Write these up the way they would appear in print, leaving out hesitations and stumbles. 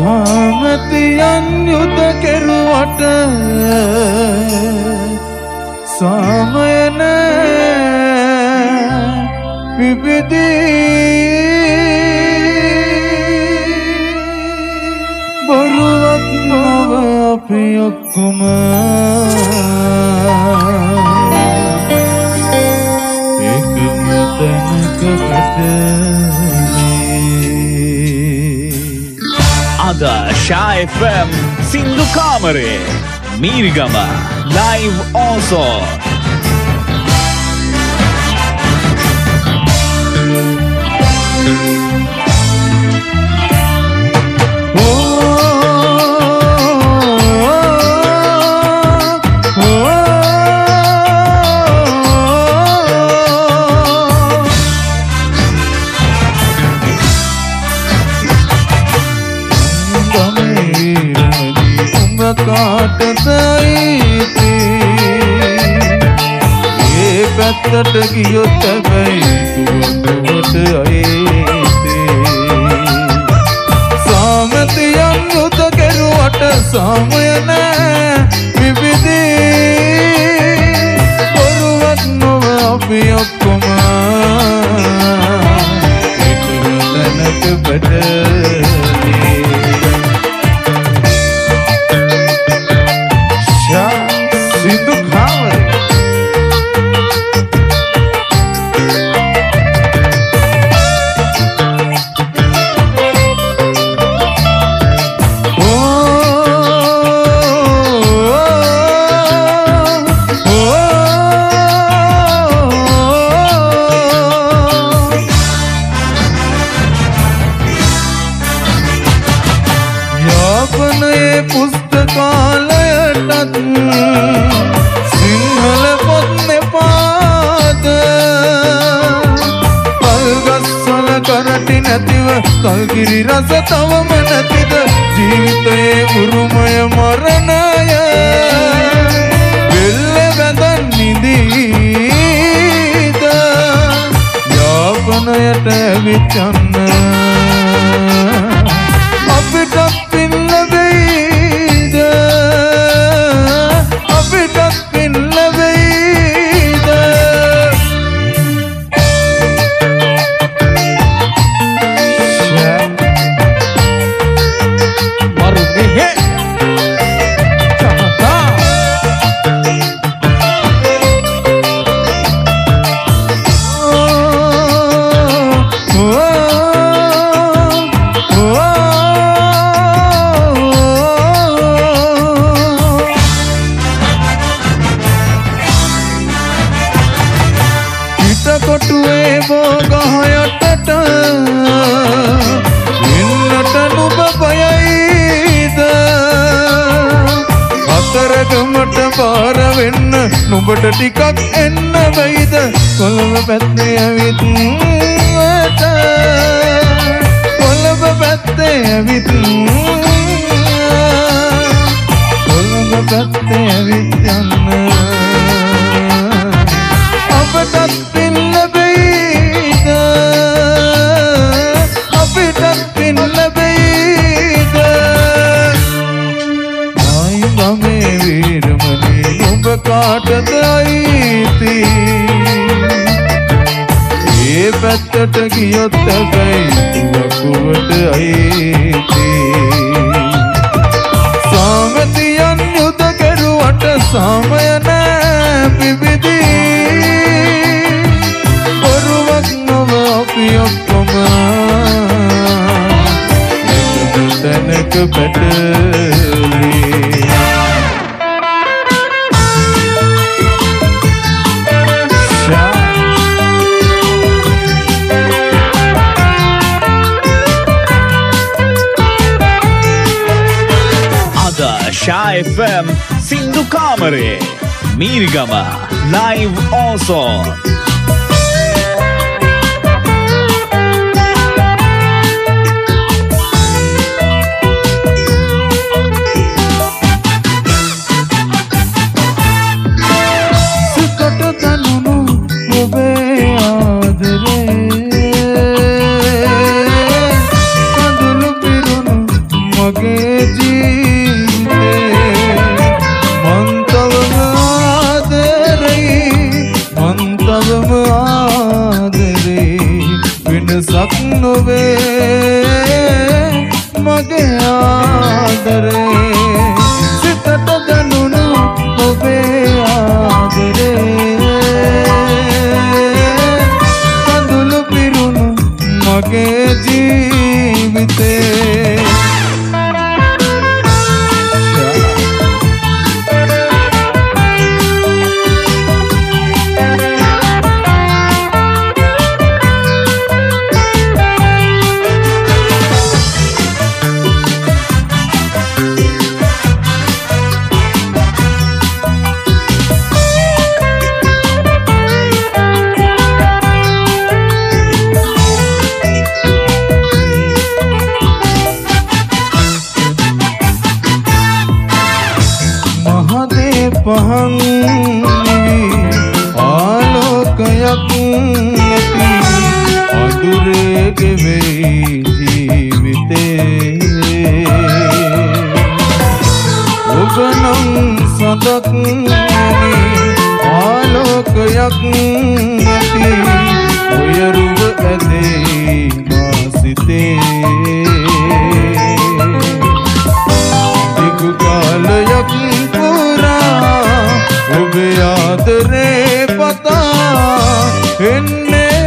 සාමතියන් යුද කෙරුවට සාමය නෑ විවිධී බොරුවක් නොව අපි ඔක්කොම එකම තැනක අද Sha FM සින්දු කාමරේ මීරිගම live also පැත්තට ගියොත් හැබැයි දුවට අයේතේ සාමතියන් යුද කෙරුවට සාමය නෑ විවිධී බොරුවක් නොව අපි ඔක්කොම එකම තැනක පැටලී සින්දු කාමරේ පුස්තකාලයටත් සිංහල පොත් නෙපාද කල්ගස්වල කරටි නැතිව කල්කිරි රස තවම නැතිද ජීවිතයේ උරුමය මරණය වෙල්ල වැඳන් නිදීද යාපනයට ඇවිත් යන්න අපිට පින් ලැබෙයිද අපිට පින් ලැබෙයිද මරු මෙහෙ කොටුවේ බෝගහයටට ඉන්නට නුඹ බයයිද අතරගමට පාර වෙන්න නුඹට ටිකක් එන්න වෙයිද කොළඹ පැත්තේ ඇවිත් කොළඹ පැත්තේ ඇවිත් කොළඹ පැත්තේ ඇවිත් යන්න අපටත් පින් ලැබෙයිද අපිටත් පින් ලැබෙයිද ආයි ගමේ වීරමණී ඔබ කාටද අයිති ඒ පැත්තට ගියොත් හැබැයි දුවකුවට අයිති සාමතියන් යුද කෙරුවට සාමය නෑ විවිධී බොරුවක් නොව අපි ඔක්කොම එකම තැනක පැටලී අද Sha FM සින්දු කාමරේ මීරිගම live also වෙනසක් නොවේ මගේ ආදරේ සිතට දැනුණු ඔබේ ආදරේ කඳුළු පිරුණු මගේ ජීවිතේ පහන් ආලෝකයක් නැති අඳුරේ ගෙවෙයි ජීවිතේ ඔබ නම් සදක් ආලෝකයක් නැති ඔය රුව ඇදේ මා සිතේ දිගු කාලයක් ඔබේ ආදරේ පතා එන්නේ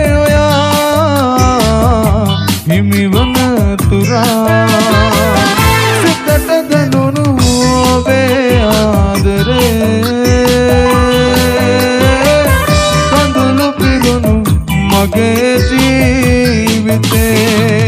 ඔයා හිමිවන තුරා සිතට දැනුණු ඔබේ ආදරේ කඳුළු පිරුණු මගේ ජීවිතේ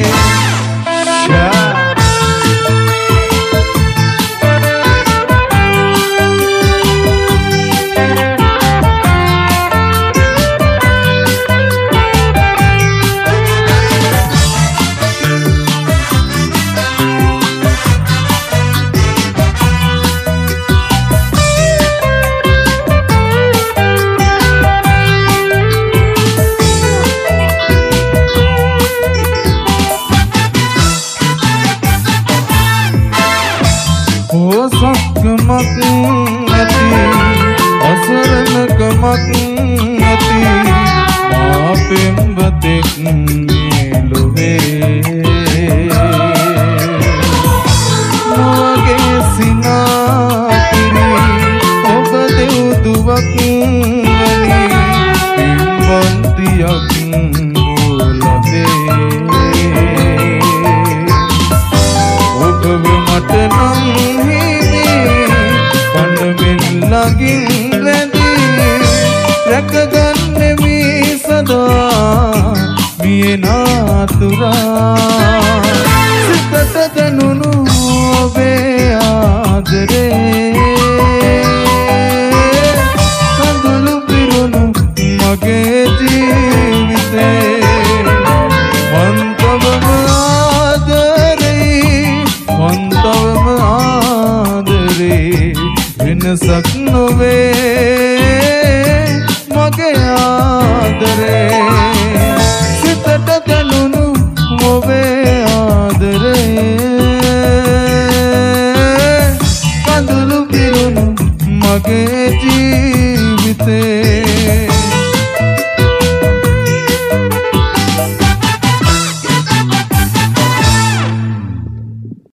සක්කමක් නැති අසරණකමක් නැති මා පෙම්වතෙක් මේ ලොවේ මගේ සිනාතිරි ඔබ දෙව්දුවක් වැනි පින්වන්තියක් ලබේ ඔබව මට නම් ලගින් රැඳී රැකගන්නෙමි සදා මිය නාතුරා සිතට දැනුණු ඔබේ ආදරේ